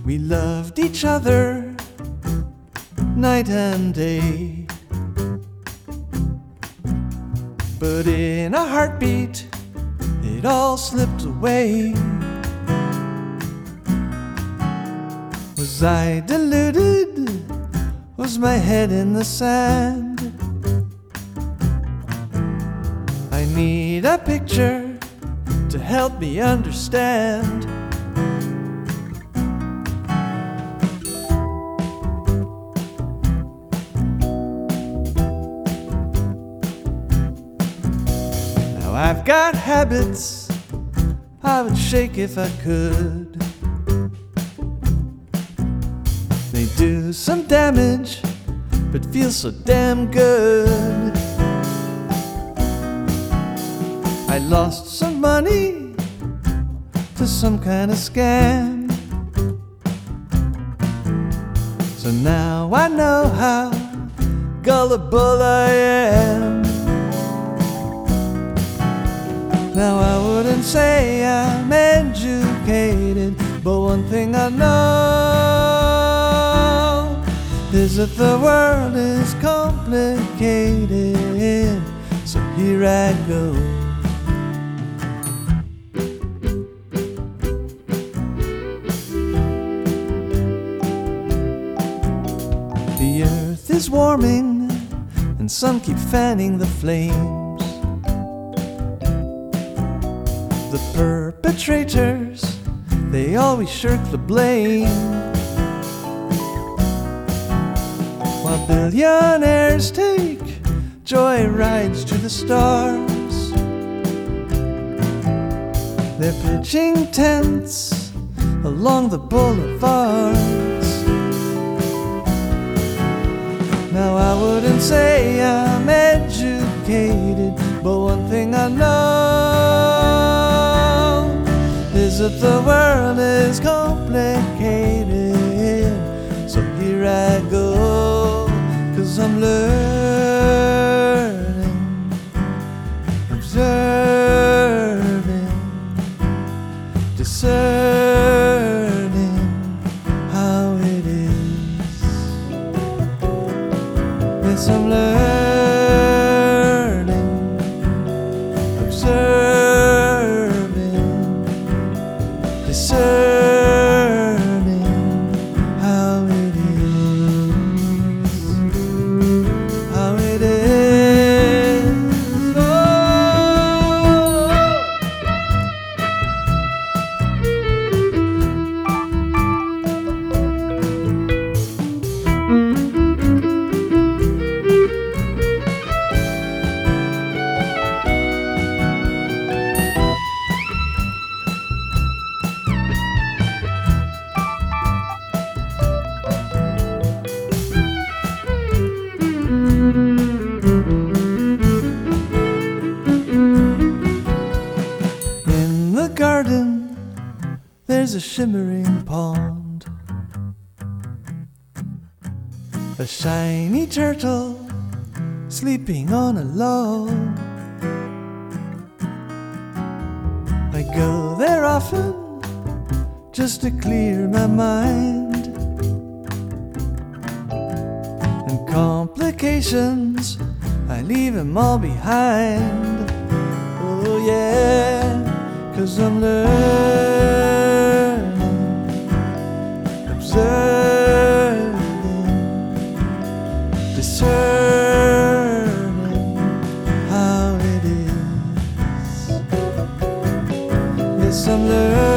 We loved each other night and day, but in a heartbeat it all slipped away. Was I deluded? Was my head in the sand? I need a picture to help me understand. Now I've got habits I would shake if I could. They do some damage, but feel so damn good. I lost some money to some kind of scam, so now I know how gullible I am. Now I wouldn't say I'm educated, but one thing I know is that the world is complicated. So here I go. The earth is warming and some keep fanning the flames. The perpetrators, they always shirk the blame, while billionaires take joy rides to the stars. They're pitching tents along the boulevards. Now I wouldn't say I'm educated, but one thing I know is that the world is complicated. So here I go, 'cause I'm learning, observing, discerning how it is. Yes, I'm learning, observing, discerning how it is, how it is. Oh. In the garden, there's a shimmering pond, a shiny turtle sleeping on a log. I go there often just to clear my mind, and complications, I leave them all behind. Oh yeah, 'cause I'm learning, observing, discerning how it is. Yes, I'm learning.